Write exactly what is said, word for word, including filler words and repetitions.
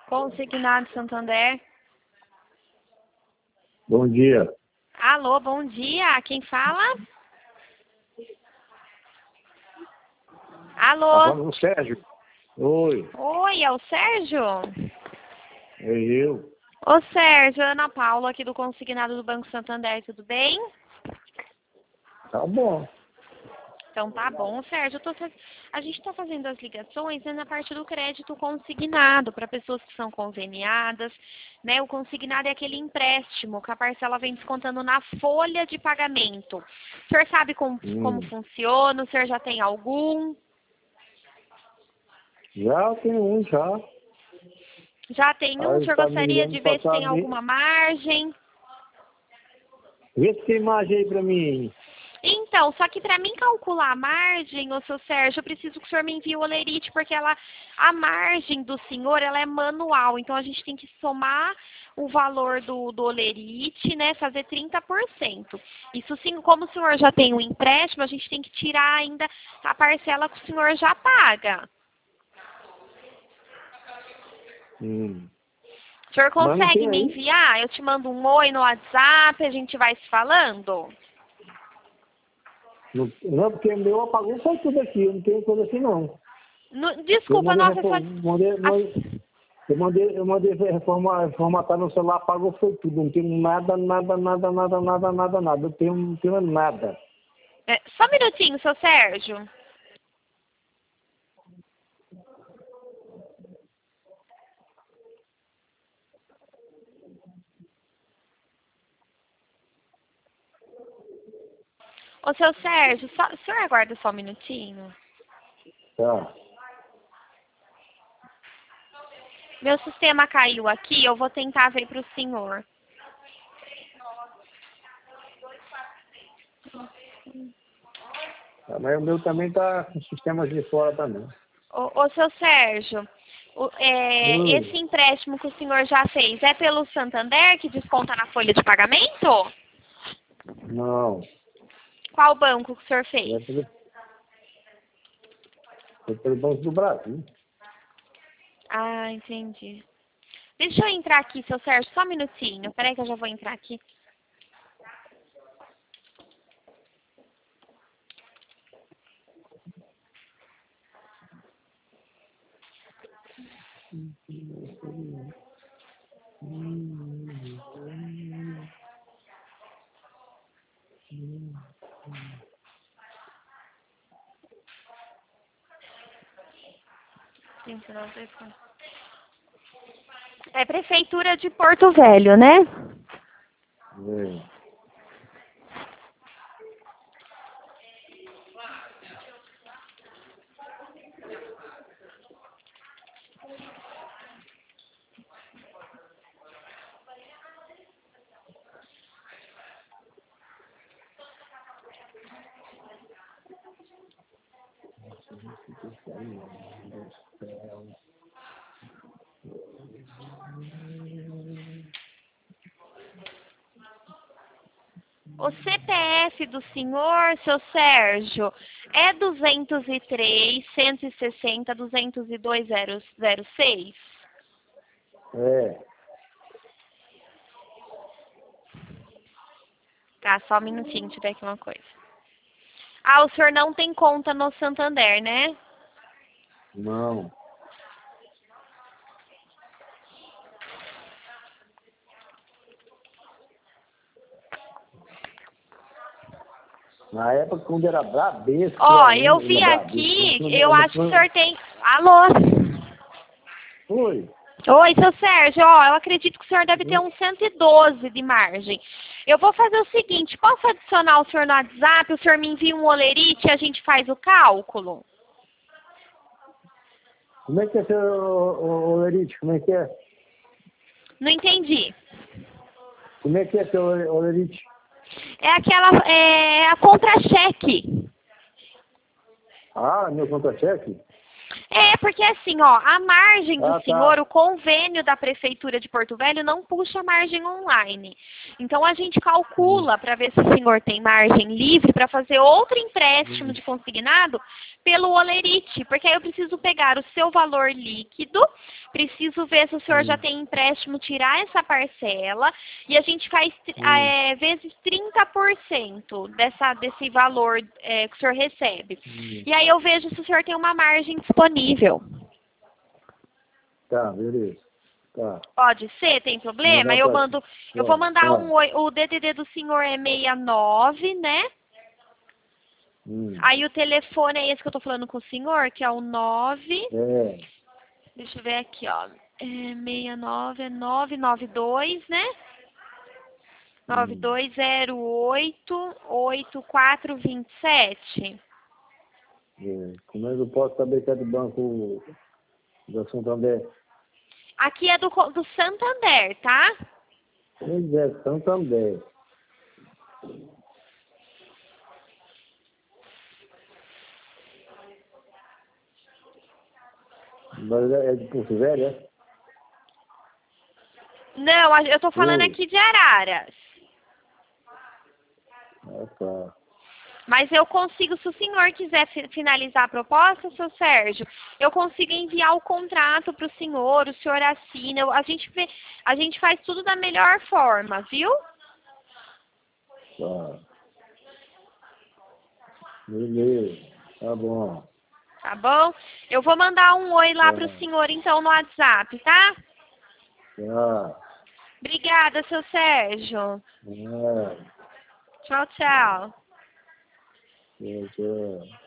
Consignado Santander. Bom dia. Alô, bom dia. Quem fala? Alô? Tá falando o Sérgio. Oi, Oi, é o Sérgio? é eu. Ô Sérgio, Ana Paula aqui do Consignado do Banco Santander, tudo bem? Tá bom. Então tá bom, Sérgio. Eu tô faz... A gente está fazendo as ligações, né, na parte do crédito consignado para pessoas que são conveniadas, né? O consignado é aquele empréstimo que a parcela vem descontando na folha de pagamento. O senhor sabe como, Hum. como funciona? O senhor já tem algum? Já tem um, já. Já tem um? O Aí senhor tá gostaria mirando de pra ver se tem saber. alguma margem? Vê se tem imagem aí pra mim. Então, só que para mim calcular a margem, ô seu Sérgio, eu preciso que o senhor me envie o olerite, porque ela, a margem do senhor, ela é manual. Então, a gente tem que somar o valor do, do olerite, né, fazer trinta por cento. Isso sim, como o senhor já tem um empréstimo, a gente tem que tirar ainda a parcela que o senhor já paga. Hum. O senhor Mas não consegue tem me aí. enviar? Eu te mando um oi no WhatsApp, a gente vai se falando? Não, não, porque o meu apagou foi tudo aqui. Eu não tenho coisa assim, não. No- Eu desculpa, mandei, nossa, só... reform... mandei, mandei, eu mandei, eu mandei reformar, formatar no celular, apagou foi tudo. Não tenho nada, nada, nada, nada, nada, nada, nada. Eu tenho, não tenho nada. É, só um minutinho, seu Sérgio. Ô, seu Sérgio, só, o senhor aguarda só um minutinho? Tá. Meu sistema caiu aqui, eu vou tentar ver para o senhor. Tá, mas o meu também tá com sistemas de fora também. Ô, ô seu Sérgio, o- é, Hum. esse empréstimo que o senhor já fez é pelo Santander que desconta na folha de pagamento? Não. Qual banco que o senhor fez? É pelo, é pelo Banco do Brasil. Ah, entendi. Deixa eu entrar aqui, seu Sérgio, só um minutinho. Peraí que eu já vou entrar aqui. vinte e nove, É Prefeitura de Porto Velho, né? É. O C P F do senhor, seu Sérgio, é duzentos e três, cento e sessenta, duzentos e dois, zero zero seis? É. Tá, só um minutinho, deixa eu ver aqui uma coisa. Ah, o senhor não tem conta no Santander, né? Não. Na época, quando era Bradesco... Ó, ainda, eu vi era aqui, Bradesco, eu ainda acho que o foi- senhor tem... Alô? Foi. Oi, seu Sérgio, ó, eu acredito que o senhor deve ter uns cento e doze de margem. Eu vou fazer o seguinte, posso adicionar o senhor no WhatsApp, o senhor me envia um olerite e a gente faz o cálculo? Como é que é, seu ô, ô, Erite? Como é que é? Não entendi. Como é que é, seu ô, Erite? É aquela, é a contra-cheque. Ah, meu contra-cheque? É, porque assim, ó, a margem do Ah, tá. senhor, o convênio da Prefeitura de Porto Velho não puxa margem online. Então a gente calcula para ver se o senhor tem margem livre para fazer outro empréstimo Hum. de consignado pelo Olerite, porque aí eu preciso pegar o seu valor líquido, preciso ver se o senhor já Hum. tem empréstimo, tirar essa parcela, e a gente faz Hum. é, vezes trinta por cento dessa, desse valor é, que o senhor recebe. Hum. E aí eu vejo se o senhor tem uma margem disponível. Tá, beleza. Tá. Pode ser? Tem problema? Mandar Eu pra... mando, eu vou Tá, mandar tá. um oi, o D D D do senhor é sessenta e nove, né? Hum. Aí o telefone é esse que eu tô falando com o senhor, que é o nove. É. Deixa eu ver aqui, ó. É sessenta e nove, é nove nove dois, né? nove Hum. dois zero oito oito quatro dois sete. É. Como é que eu posso saber que é do Banco da Santander? Aqui é do, co- do Santander, tá? Pois é, Santander. Mas é é de Porto Velho, é? Não, a- eu tô falando Oi. aqui de Araras. Ah, tá. Mas eu consigo, se o senhor quiser fi- finalizar a proposta, seu Sérgio, eu consigo enviar o contrato para o senhor, o senhor assina. eu- A gente, vê- a gente faz tudo da melhor forma, viu? Tá. Beleza. Tá bom. Tá bom? Eu vou mandar um oi lá para o Tá. senhor, então, no WhatsApp, tá? Tá. Obrigada, seu Sérgio. É. Tchau, tchau. Tchau, tchau.